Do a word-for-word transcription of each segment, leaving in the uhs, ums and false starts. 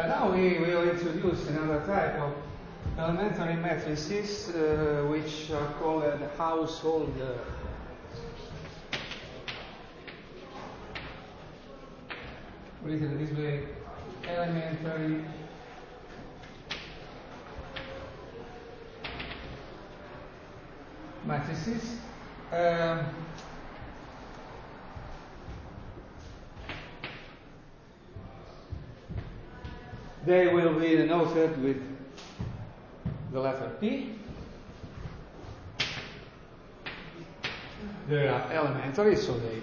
Uh, now we will introduce another type of elementary matrices uh, which are called uh, household. Uh, written this way, elementary matrices. Um, they will be denoted with the letter P. They are elementary, so they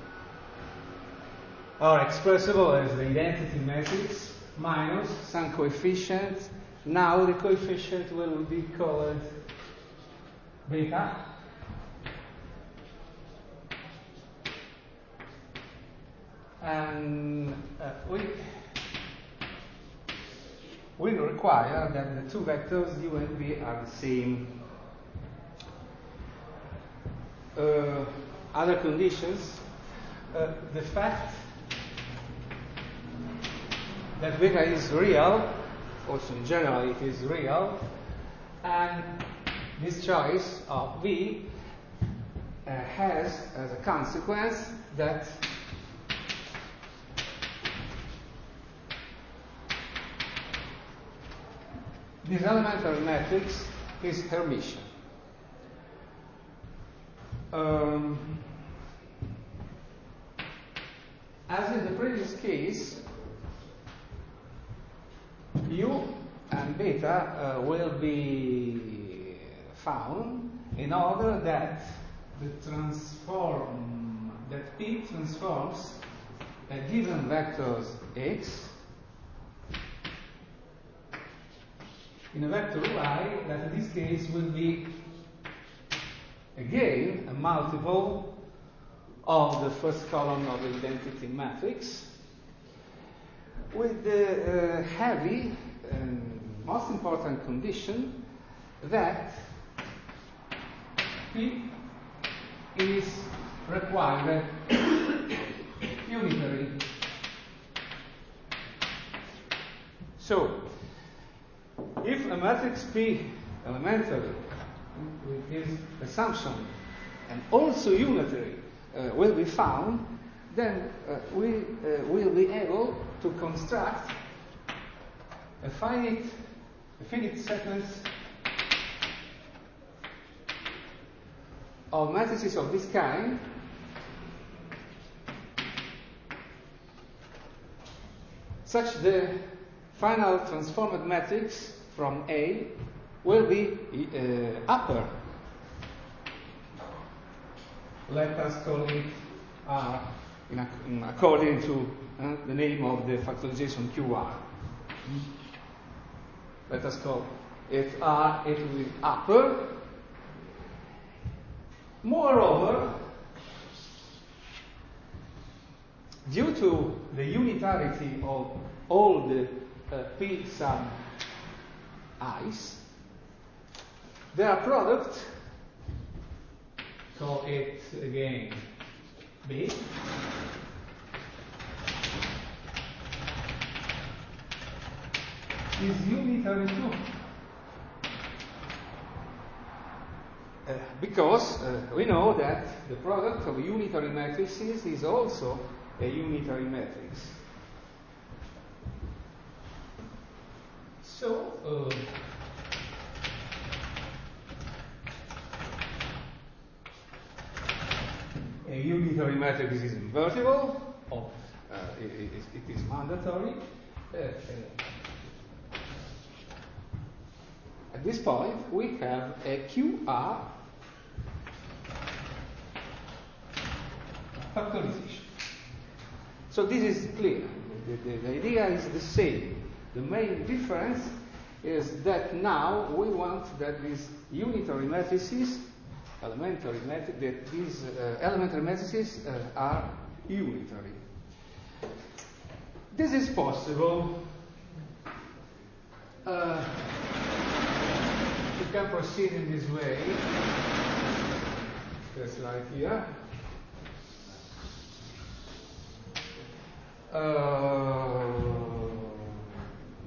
are expressible as the identity matrix minus some coefficient. Now the coefficient will be called beta. And uh, we we require that the two vectors u and v are the same. Uh, other conditions, uh, the fact that beta is real, also in general it is real, and this choice of v uh, has as a consequence that this elementary matrix is Hermitian. Um, as in the previous case, u and beta uh, will be found in order that the transform that P transforms a given vectors x in a vector y that in this case will be again a multiple of the first column of the identity matrix, with the uh, heavy and most important condition that P is required unitary. So, if a matrix P elementary with this assumption and also unitary uh, will be found, then uh, we uh, will be able to construct a finite, a finite sequence of matrices of this kind such the final transformed matrix from A will be uh, upper. Let us call it R in ac in according to uh, the name of the factorization Q R. Let us call it R, it will be upper. Moreover, due to the unitarity of all the uh, P sub i's, their product, call it again B, is unitary too. Uh, because uh, we know that the product of unitary matrices is also a unitary matrix. So, uh, a unitary matrix is invertible, or uh, it, it, it is mandatory. Uh, uh, at this point, we have a Q R factorization. So this is clear. The, the, the idea is the same. The main difference is that now we want that these unitary matrices, elementary matrices, that these uh, elementary matrices uh, are unitary. This is possible. Uh, we can proceed in this way. That's right here. Uh,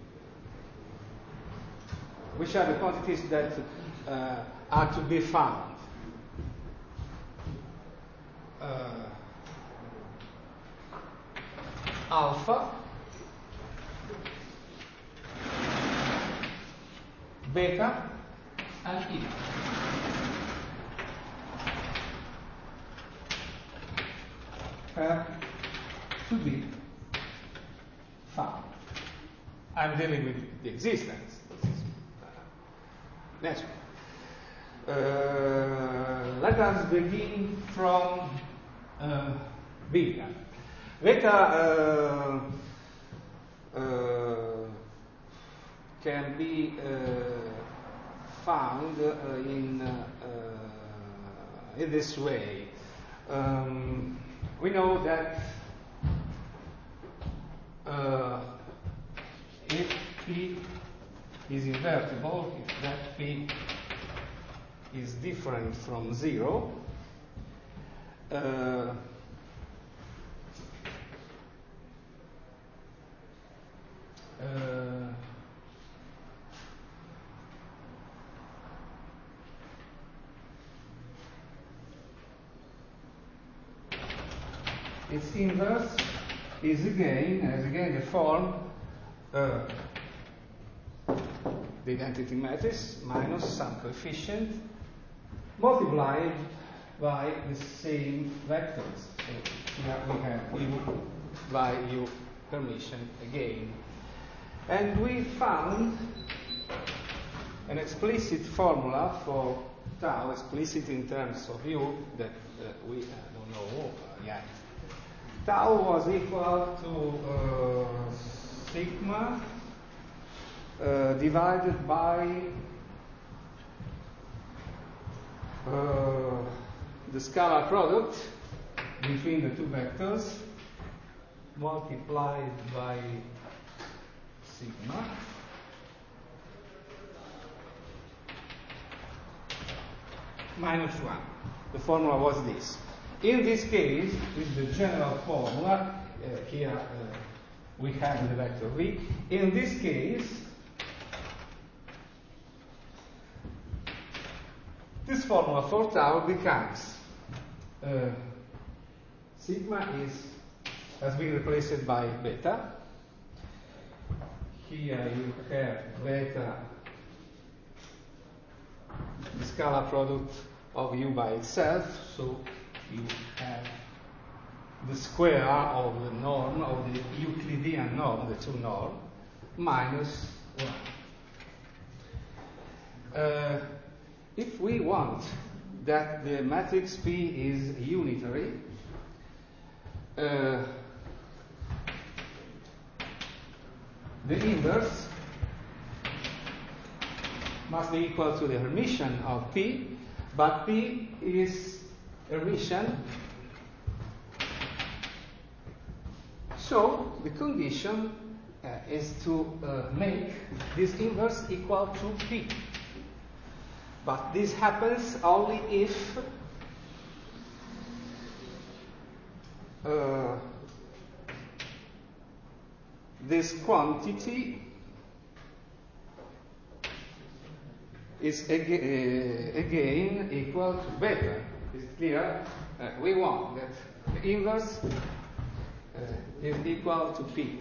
which are the quantities that uh, are to be found. Uh, alpha, beta, and E. Have to be found. I'm dealing with the existence. This is uh, natural. Uh, let us begin from uh, beta. Beta uh, uh, can be uh, found uh, in uh, uh, in this way. Um, we know that uh, if P is invertible, if that P is different from zero, uh, uh, its inverse is again, as again the form, uh, the identity matrix minus some coefficient multiplied by the same vectors. So here we have U by U permission again. And we found an explicit formula for tau, explicit in terms of U, that uh, we uh, don't know uh, yet. Tau was equal to uh, sigma uh, divided by uh, the scalar product between the two vectors multiplied by sigma minus one. The formula was this. In this case, with the general formula, uh, here uh, we have the vector V. In this case, this formula for tau becomes uh, sigma is has been replaced by beta. Here you have beta, the scalar product of U by itself, so you have the square of the norm, of the Euclidean norm, the two norm, minus one. Uh, if we want that the matrix P is unitary, uh, the inverse must be equal to the Hermitian of P, but P is Hermitian. So the condition uh, is to uh, make this inverse equal to P. But this happens only if uh, this quantity is aga uh, again equal to beta. Is it clear? Uh, we want that the inverse uh, is equal to P.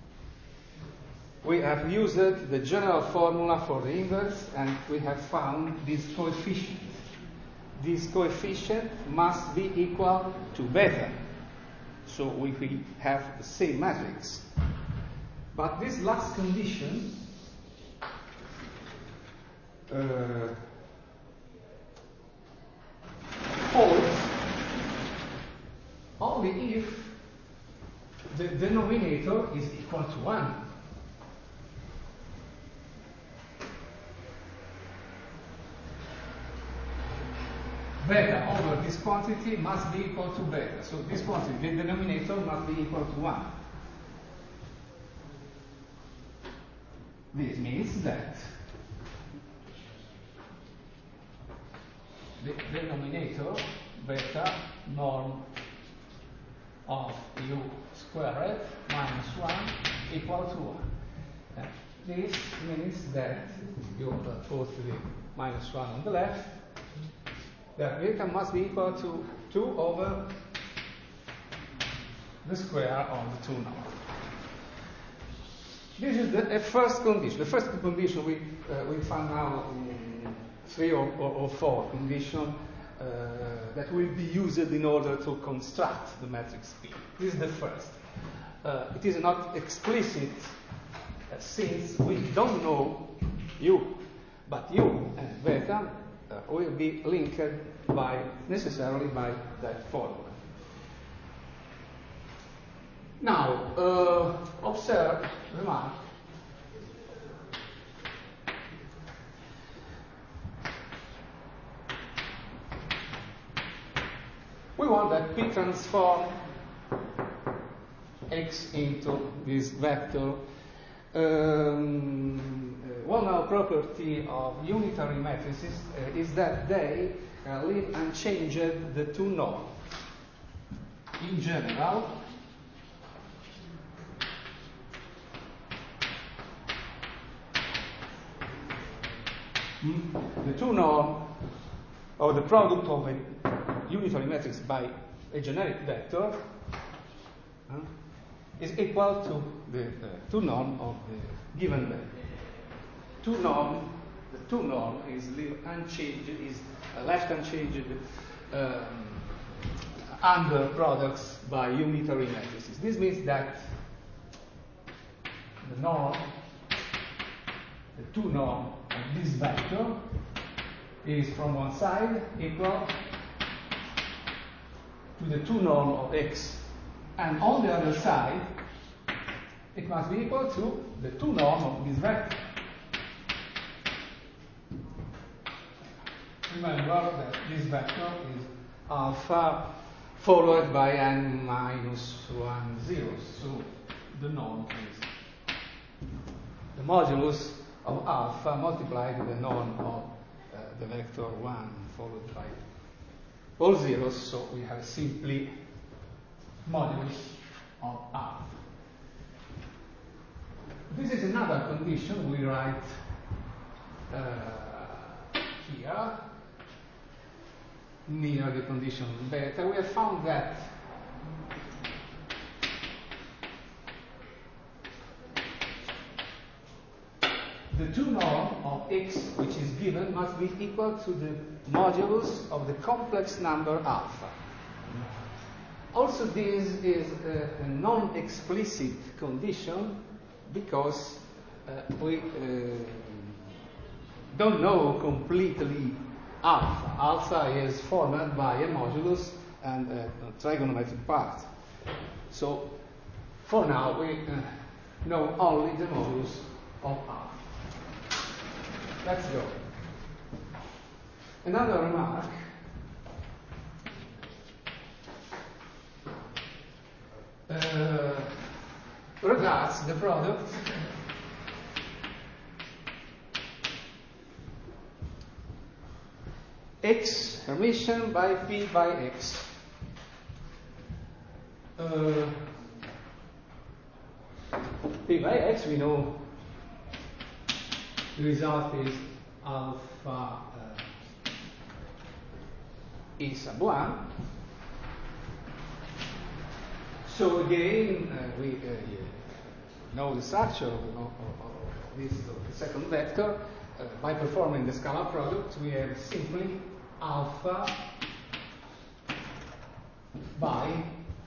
We have used the general formula for the inverse, and we have found this coefficient. This coefficient must be equal to beta, so we will have the same matrix. But this last condition uh, holds only if the denominator is equal to one. Beta over this quantity must be equal to beta. So this quantity, the denominator, must be equal to one. This means that the denominator, beta norm of U squared minus one equal to one. this means that you uh, put the minus one on the left, that vector must be equal to two over the square of the two norm. This is the uh, first condition. The first condition we, uh, we found now in three or, or, or four condition uh, that will be used in order to construct the matrix P. This is the first. Uh, it is not explicit uh, since we don't know U, but U and beta uh, will be linked by necessarily by that formula. Now, uh, observe, remark, we want that P transform X into this vector. Um, uh, one uh, property of unitary matrices uh, is that they uh, leave unchanged the two norms. In general, the two norm, or the product of a unitary matrix by a generic vector, uh, is equal to the uh, two norm of the given vector. Two norm, the two norm is unchanged, is uh, left unchanged um, under products by unitary matrices. This means that the norm, the two norm of this vector is from one side equal to the two norm of X, and on the other side it must be equal to the two norm of this vector. Remember that this vector is alpha followed by n minus one zeros, so the norm is the modulus of alpha multiplied with the norm of uh, the vector one followed by all zeros, so we have simply modulus of alpha. This is another condition we write uh, here, near the condition beta. We have found that the two norm of X which is given must be equal to the modulus of the complex number alpha. Also, this is a, a non-explicit condition because uh, we uh, don't know completely alpha. Alpha is formed by a modulus and a, a trigonometric part. So, for now, we uh, know only the modulus of alpha. Let's go. Another remark. Uh, regards the product X Hermitian by P by X. Uh, P by X, we know the result is alpha uh, E sub one. So again, uh, we uh, know the structure of, of, of this of the second vector. Uh, by performing the scalar product, we have simply alpha by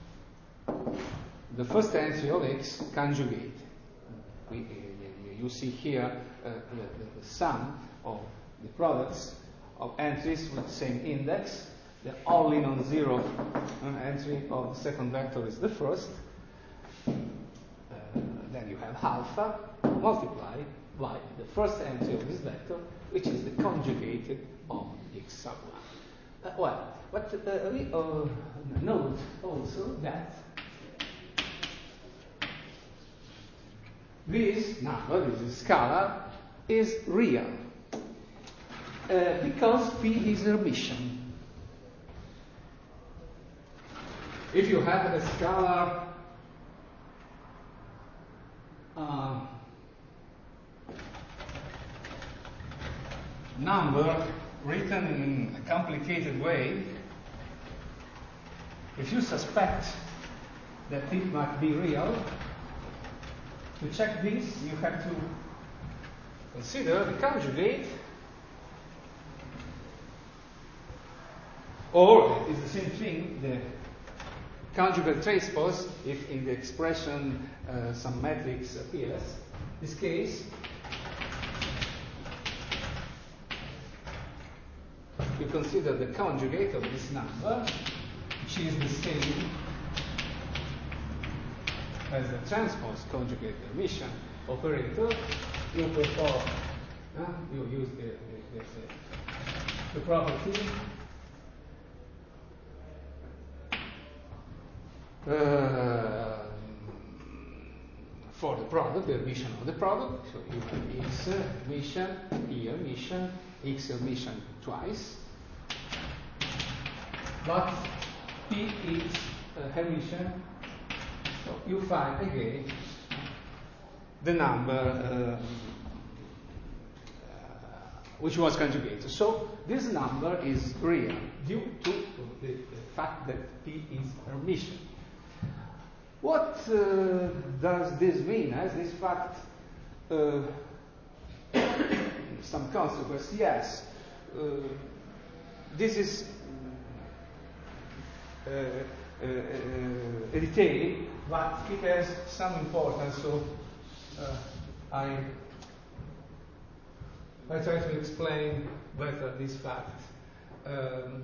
the first entry of X conjugate. We, uh, you see here uh, the, the sum of the products of entries with the same index. The only non-zero entry of the second vector is the first. Uh, then you have alpha multiplied by the first entry of this vector, which is the conjugated of X sub one. Uh, well, but uh, we uh, note also that this number, this scalar, is real uh, because P is Hermitian. If you have a scalar uh, number written in a complicated way, if you suspect that it might be real, to check this, you have to consider the conjugate, or it is the same thing, the conjugate transpose, if in the expression uh, some matrix appears. In this case, you consider the conjugate of this number, which is the same as the transpose conjugate Hermitian operator. You perform, uh, you use the, the, the, the property uh, for the product, the Hermitian of the product. So you have X Hermitian, E Hermitian, X Hermitian twice. But P is uh, Hermitian, so you find again the number uh, uh, which was conjugated. So this number is real due to the, the fact that P is Hermitian. What uh, does this mean? Has this fact uh, some consequence? Yes. Uh, this is Uh, uh, uh, a detail, but it has some importance, so uh, I, I try to explain better this fact. Um,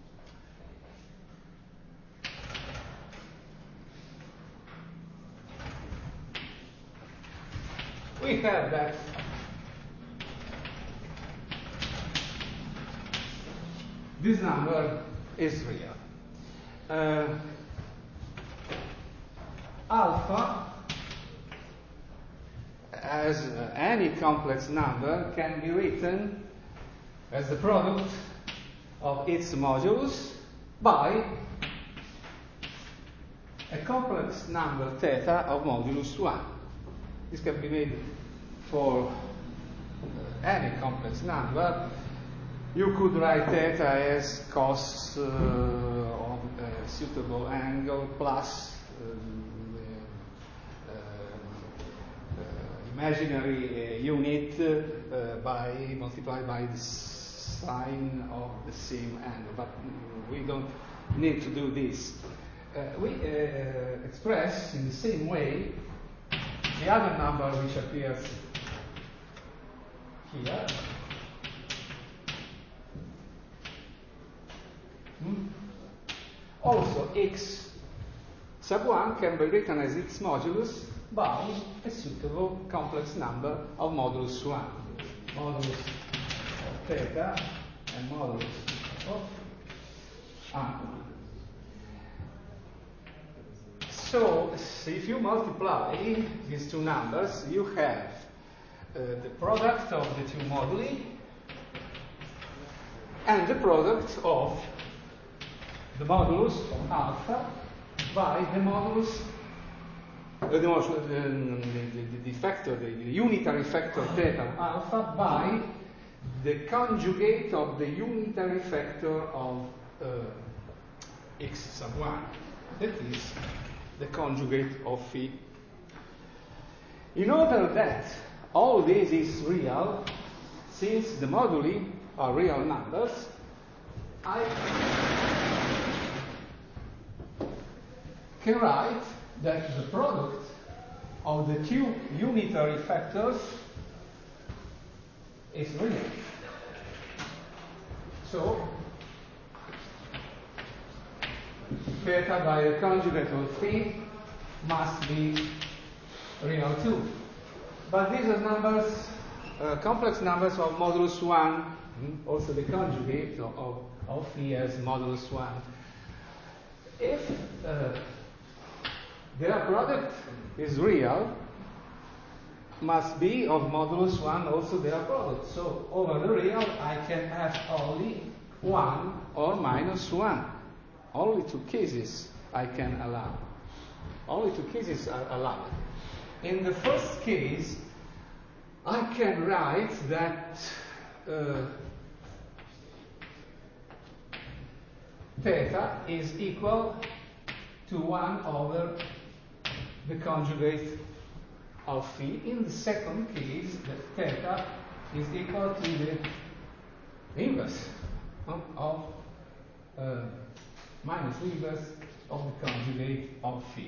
we have that this number is real. Uh, alpha, as uh, any complex number, can be written as the product of its modulus by a complex number theta of modulus one. This can be made for uh, any complex number. You could write theta as cos uh, of a suitable angle plus um, uh, uh, imaginary uh, unit uh, by multiplied by the sine of the same angle. But we don't need to do this. Uh, we uh, express in the same way the other number which appears here. Hmm? Also, x sub one can be written as x modulus by a suitable complex number of modulus one. Modulus of theta and modulus of α. So, if you multiply these two numbers, you have uh, the product of the two moduli and the product of the modulus of alpha by the modulus, uh, the, modulus uh, the, the, the factor, the, the unitary factor theta of alpha by the conjugate of the unitary factor of uh, x sub one. That is the conjugate of phi. In order that all this is real, since the moduli are real numbers, I can write that the product of the two unitary factors is real. So, theta by the conjugate of phi must be real too. But these are numbers, uh, complex numbers of modulus one, also the conjugate of, of, of phi as modulus one. If uh, their product is real, must be of modulus one also their product. So over the real I can have only one or minus one. Only two cases I can allow. Only two cases are allowed. In the first case, I can write that uh, theta is equal to one over the conjugate of phi. In the second case, that theta is equal to the inverse uh, of uh, minus the inverse of the conjugate of phi.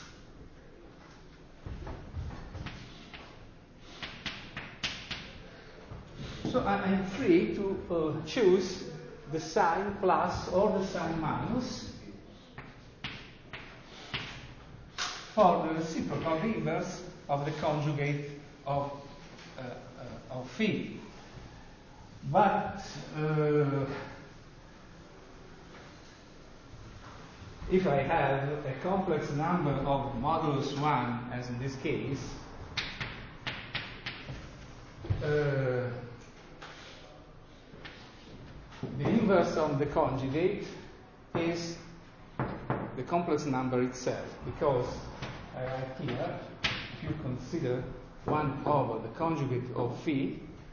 So I am free to uh, choose the sign plus or the sign minus for the reciprocal, the inverse of the conjugate of, uh, uh, of phi. But uh, if I have a complex number of modulus one, as in this case, uh, the inverse of the conjugate is the complex number itself, because I write here, if you consider one over the conjugate of phi,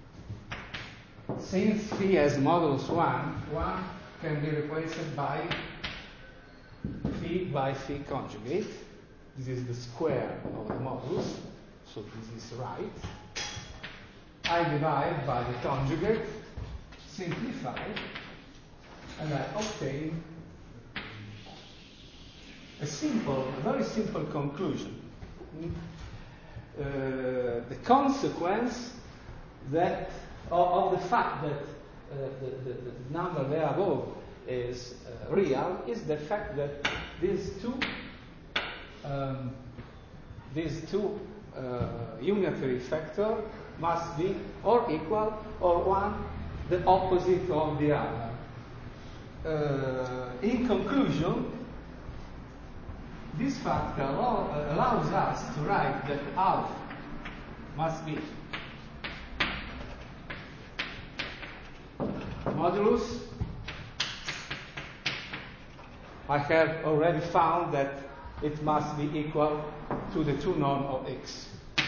since phi has modulus one, one can be replaced by phi by phi conjugate. This is the square of the modulus, so this is right. I divide by the conjugate, simplify, and I obtain a simple, a very simple conclusion. Uh, the consequence that of, of the fact that uh, the, the, the number there above is uh, real is the fact that these two um, these two uh, unitary factors must be or equal or one the opposite of the other. Uh, in conclusion, this fact allow, uh, allows us to write that alpha must be modulus. I have already found that it must be equal to the two norm of x.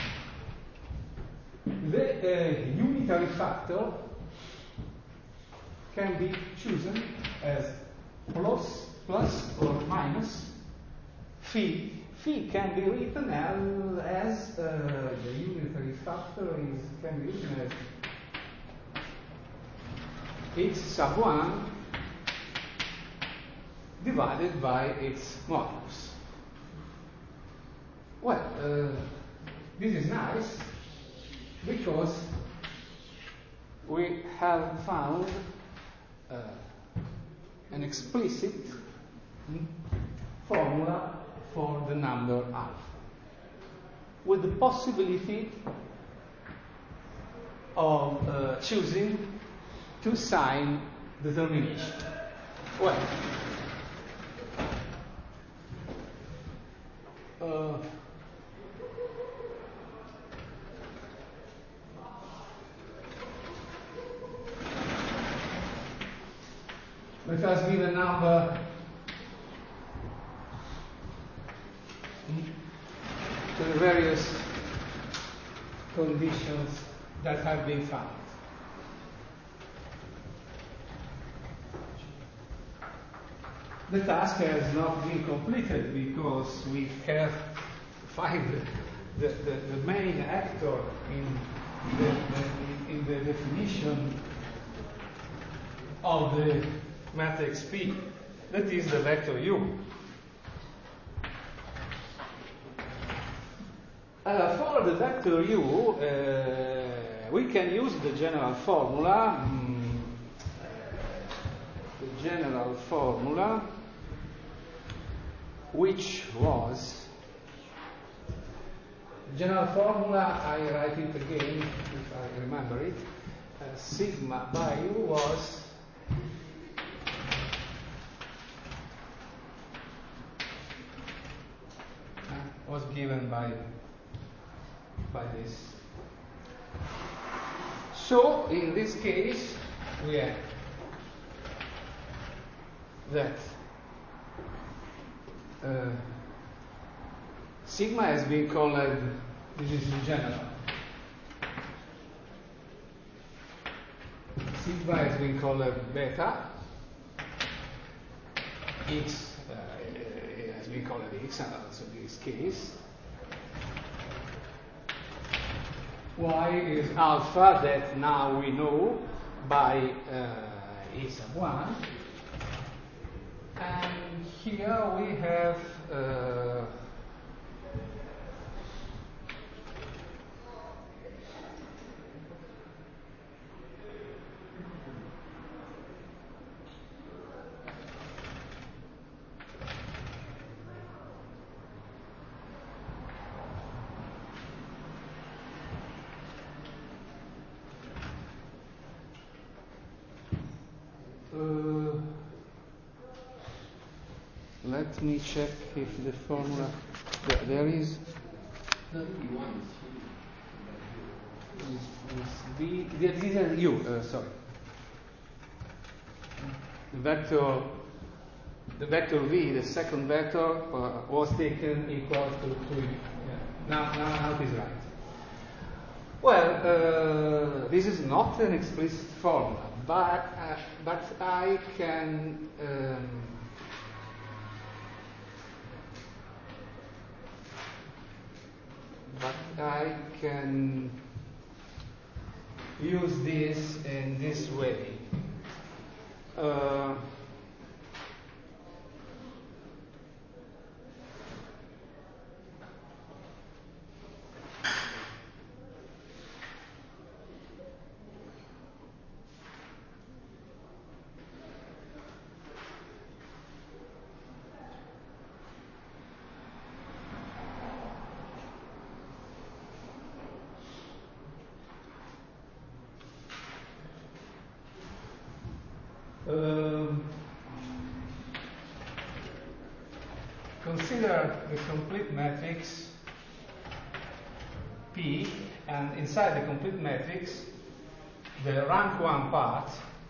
The uh, unitary factor can be chosen as plus, plus or minus phi. Phi can be written as, as uh, the unitary factor is can be written as x sub one divided by its modulus. Well, uh, this is nice because we have found uh, an explicit formula for the number alpha, with the possibility of uh, choosing two sign determination. Well, uh, let us give a number to the various conditions that have been found. The task has not been completed because we have to find the, the, the main actor in the, the, in the definition of the matrix P. That is the vector U. Uh, for the vector U, uh, we can use the general formula. Um, the general formula, which was general formula. I write it again if I remember it. Uh, sigma by U was uh, was given by by this. So in this case, we have that uh, sigma has been called, uh, this is in general. y has been called beta, x uh, has been called x, and also in this case. Y is alpha, that now we know by uh, a sub one. And here we have uh, Uh, let me check if the formula there, there is. Is, is v, this is u. Uh, sorry. The vector, the vector v, the second vector, uh, was taken equal to two. Yeah. Now, now, now it is right. Well, uh, this is not an explicit formula, but uh, but I can um, but I can use this in this way. Uh, Um, consider the complete matrix P, and inside the complete matrix, the rank one part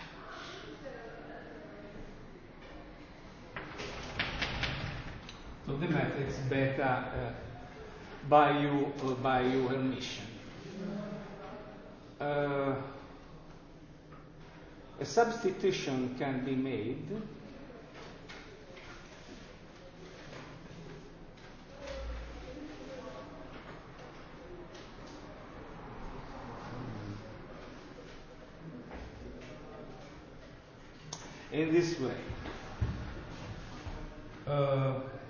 of the matrix beta uh, by U uh, by U Hermitian. Uh, a substitution can be made in this way. Uh,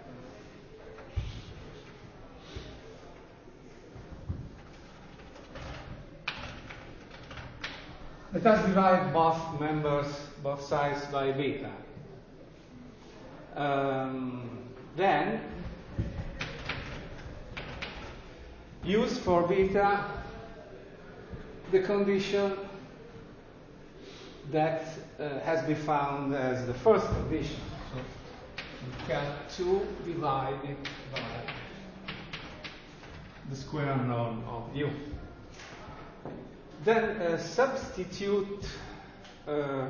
let us divide both members, both sides by beta. Um, then use for beta the condition that uh, has been found as the first condition. So we have two divided by the square norm of u. Then uh, substitute uh,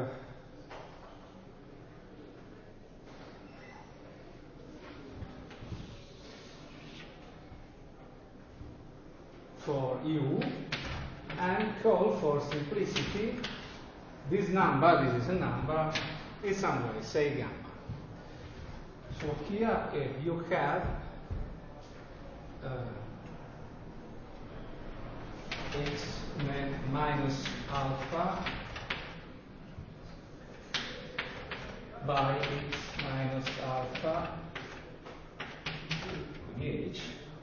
for u and call for simplicity this number, this is a number, in some way, say gamma. So here okay, you have uh, x minus alpha by x minus alpha h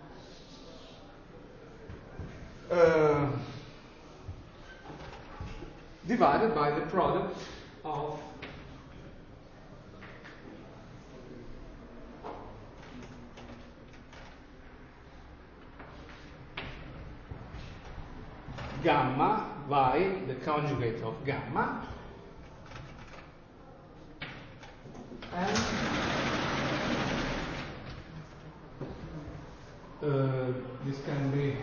uh, divided by the product of gamma by the conjugate of gamma, and uh, this can be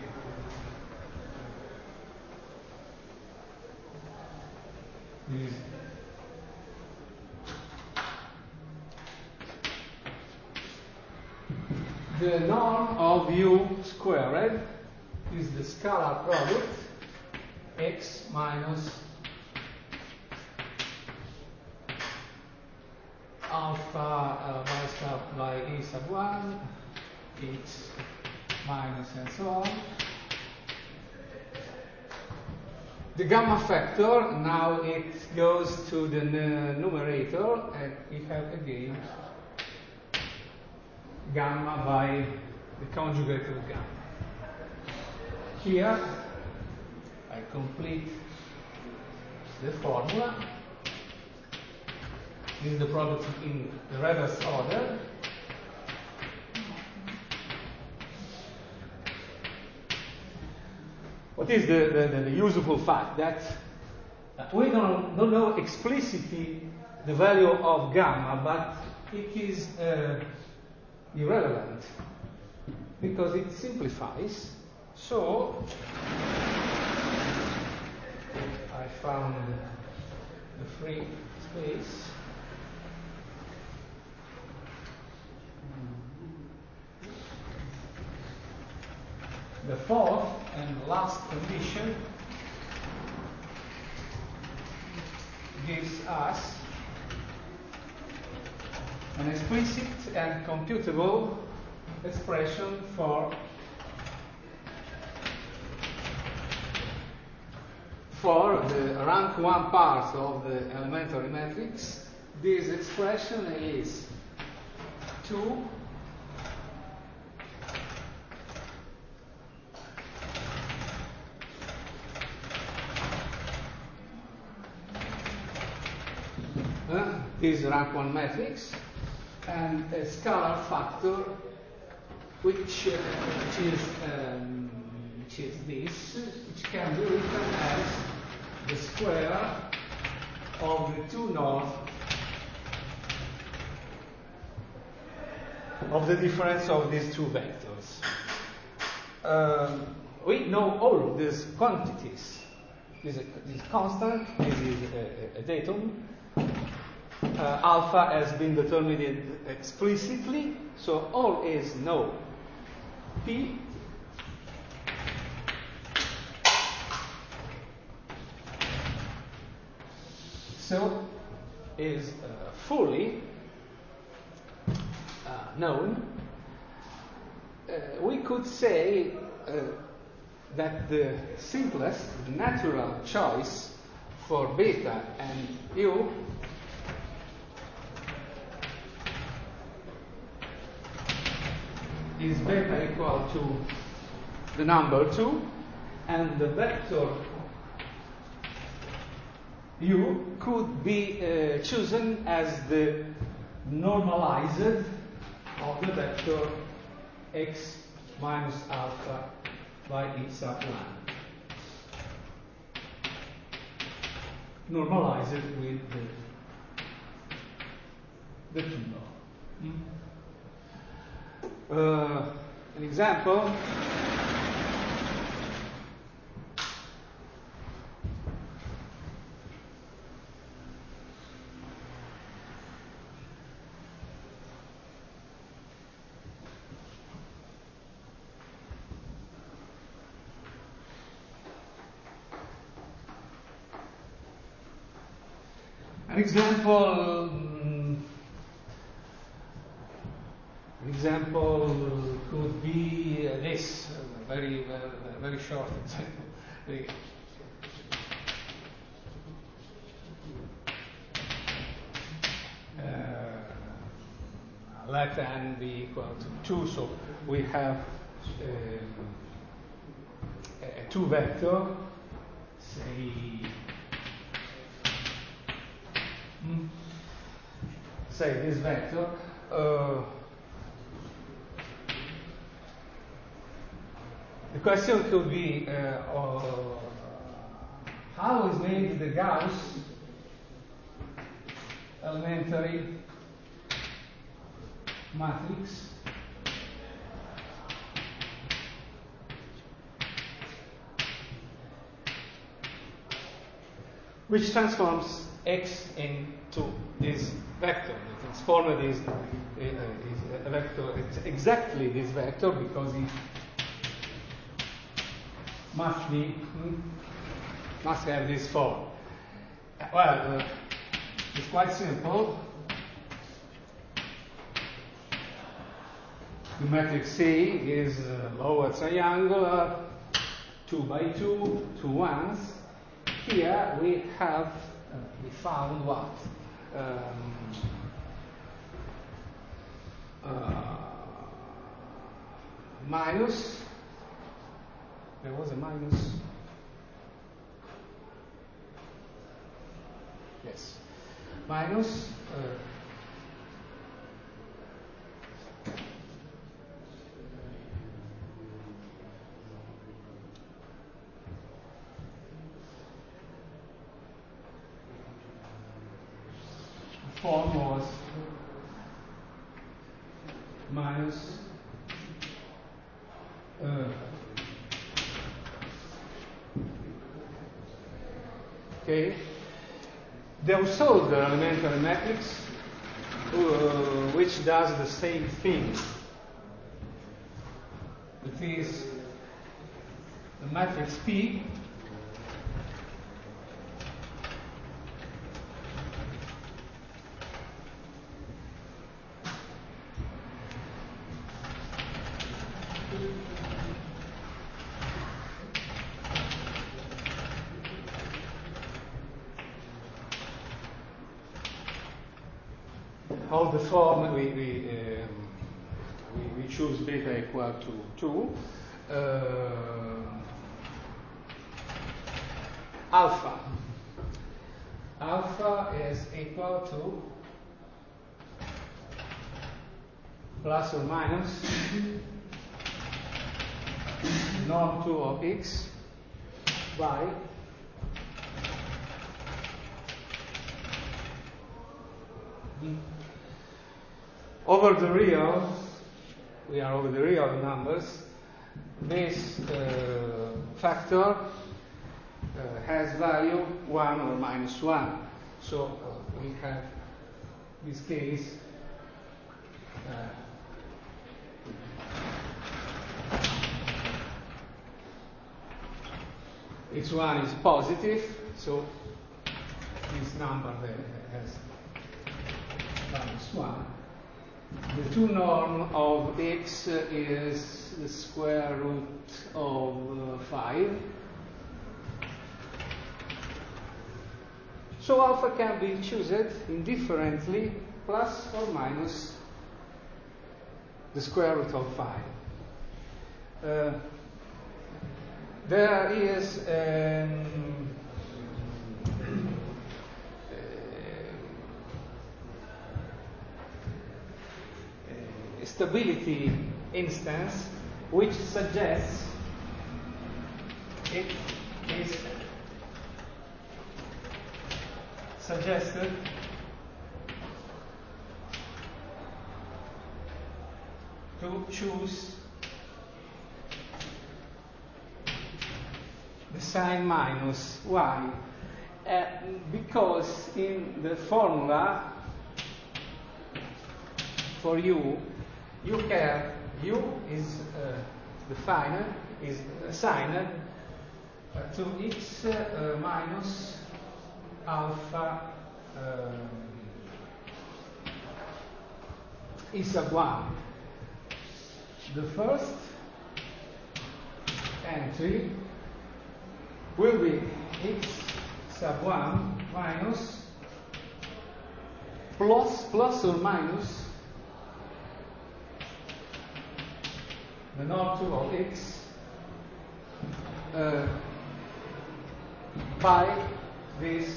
this the norm of u squared is the scalar product x minus alpha uh, by, sub, by E sub one, x minus and so on. The gamma factor, now it goes to the numerator, and we have again gamma by the conjugate of gamma. Here, I complete the formula. This is the product in the reverse order. What is the, the, the useful fact? That we don't, don't know explicitly the value of gamma, but it is uh, irrelevant because it simplifies. So I found the free space. The fourth and last condition gives us an explicit and computable expression for for the rank one part of the elementary matrix. This expression is two uh, is rank one matrix and a scalar factor which, uh, which is um, which is this, which can be written as the square of the two north of the difference of these two vectors. Um, we know all these quantities. This is, this is constant, this is a, a datum. Uh, alpha has been determined explicitly, so all is known. P so is uh, fully uh, known. Uh, we could say uh, that the simplest natural choice for beta and u is beta equal to the number two, and the vector u could be uh, chosen as the normalized of the vector x minus alpha by E sub one. Normalize it with the, the two norm. Mm? Uh, an example. An example, um, an example could be uh, this, uh, very, uh, very short example. The, uh, let n be equal to two, so we have um, a, a two vector, say. Mm. Say this vector, uh, the question could be uh, uh, how is made the Gauss elementary matrix which transforms x into this vector. The transformer is, uh, is a vector, it's exactly this vector because it must be, hmm, must have this form. Well, uh, it's quite simple. matrix A is a lower triangular, two by two, two ones. Here we have, uh, we found what? Um, uh, minus, there was a minus, yes, minus, uh, form was minus uh, okay. The Hausdorff elementary matrix, uh, which does the same thing. It is the matrix P of the form we, we, um, we, we choose beta equal to two. Uh, alpha. Alpha is equal to plus or minus norm two of x by over the real, we are over the real numbers, this uh, factor uh, has value one or minus one. So uh, we have this case uh, x one is positive, so this number there has minus one. The two norm of x is the square root of uh, five. So alpha can be chosen indifferently plus or minus the square root of five. Uh, there is um, a stability instance which suggests it is suggested to choose the sign minus y uh, because in the formula for u, u have u is uh, defined, is assigned uh, to x uh, minus alpha uh, e sub one. The first entry will be x sub one minus plus plus or minus the norm two of x uh, by this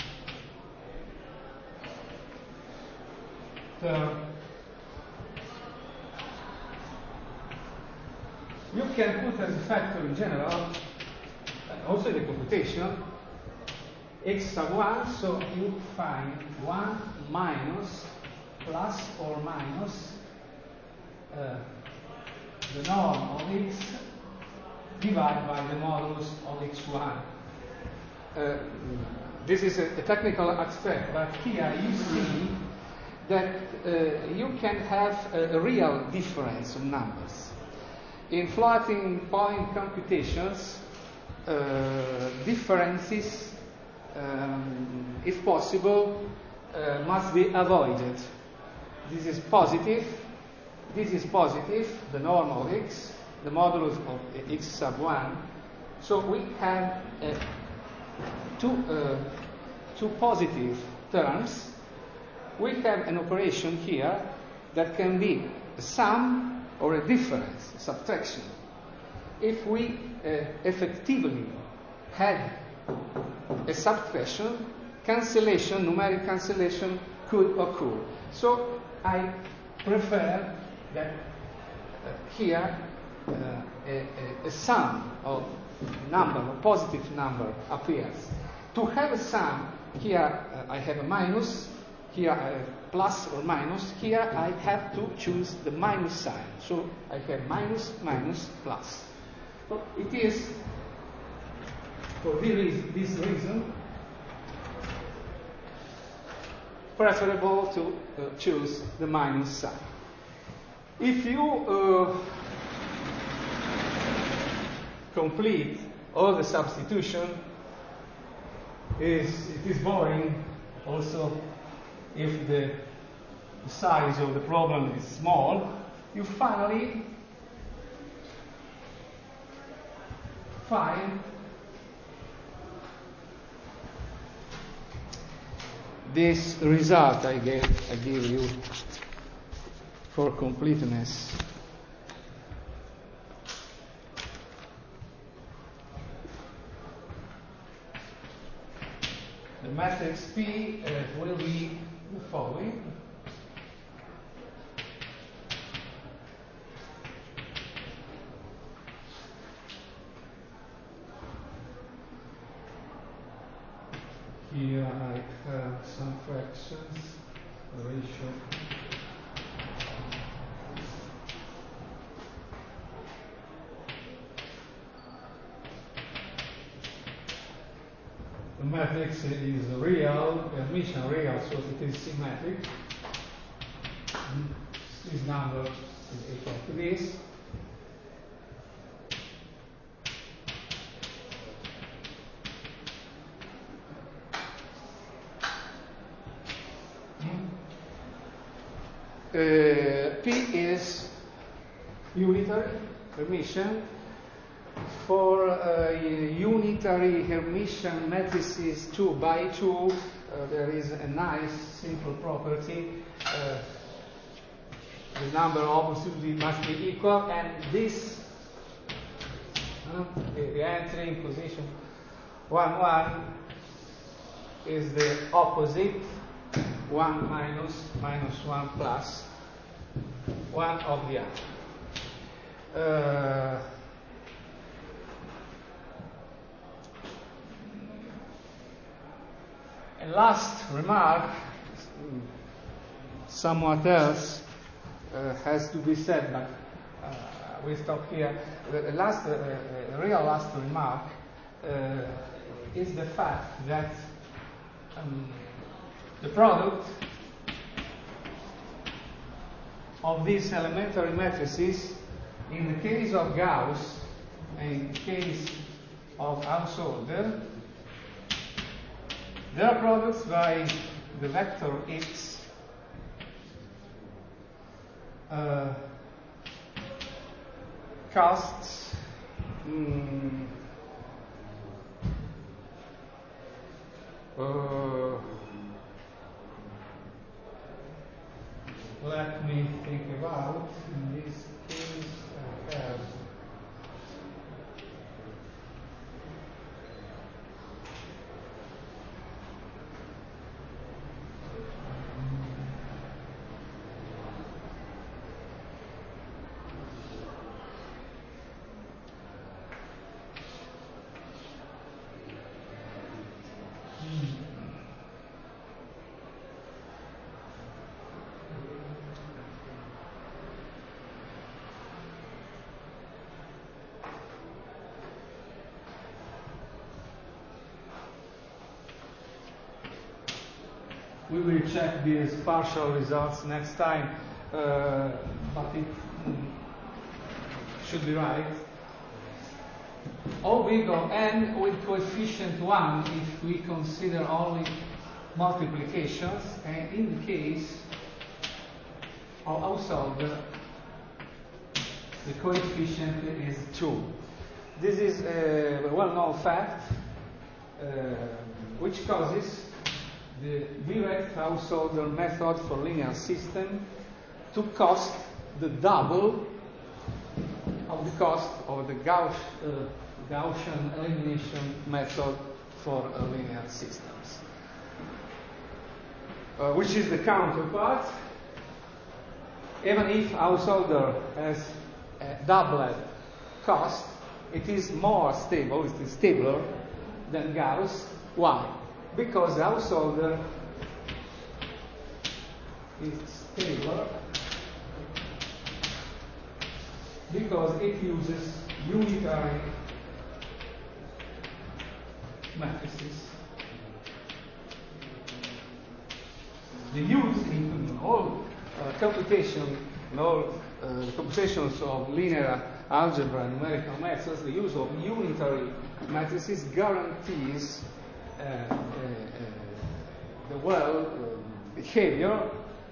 term. You can put as a factor in general, also in the computation, x sub one, so you find one minus plus or minus uh, the norm of x divided by the modulus of x one. Uh, this is a, a technical aspect, but here you see that uh, you can have a, a real difference of numbers. In floating point computations, uh, differences, um, if possible, uh, must be avoided. This is positive this is positive, the norm of x, the modulus of x sub one. So we have uh, two, uh, two positive terms. We have an operation here that can be a sum or a difference, a subtraction. If we uh, effectively had a subtraction, cancellation, numeric cancellation could occur. So I prefer that uh, here uh, a, a, a sum of number, a positive number appears. To have a sum, here uh, I have a minus, here I have plus or minus, here I have to choose the minus sign. So I have minus, minus, plus. So it is, for this reason, preferable to uh, choose the minus sign. If you uh, complete all the substitution, is it is boring. Also, if the size of the problem is small, you finally find this result I gave, I give you for completeness. The matrix P uh, will be the following. Here I have some fractions, the ratio. The matrix is real, Hermitian real, so it is symmetric. This number is equal to this. Uh, P is unitary Hermitian. For uh, unitary Hermitian matrices two by two, uh, there is a nice simple property. Uh, the number obviously must be equal, and this, uh, the, the entry in position one one is the opposite. one minus, minus one plus one of the other. Uh, a last remark, somewhat else uh, has to be said, but uh, we stop here. The last, uh, uh, real last remark uh, is the fact that um, the product of these elementary matrices, in the case of Gauss and in the case of Householder, they are products by the vector x uh, casts mm, uh, let me think about. In this case, I have we will check these partial results next time, uh, but it mm, should be right. O big of n with coefficient one if we consider only multiplications, and in the case of Householder, the coefficient is two. This is a well-known fact uh, which causes the direct Hausholder method for linear system to cost the double of the cost of the Gauss, uh, Gaussian elimination method for uh, linear systems, uh, which is the counterpart. Even if Hausholder has a doubled cost, it is more stable, it is stabler than Gauss. Why? Because Hausholder is stable because it uses unitary matrices. The use in all uh, computation, in all uh, computations of linear algebra and numerical methods, the use of unitary matrices guarantees uh, uh, uh, the well uh, behavior,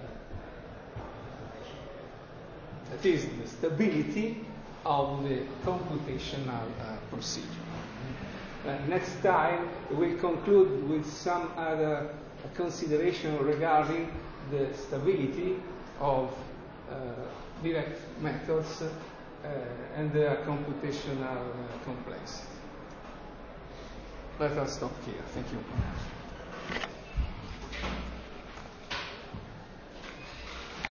that is, the stability of the computational uh, procedure. Uh, next time, we'll conclude with some other consideration regarding the stability of uh, direct methods uh, and their computational uh, complexity. Let us stop here. Thank you.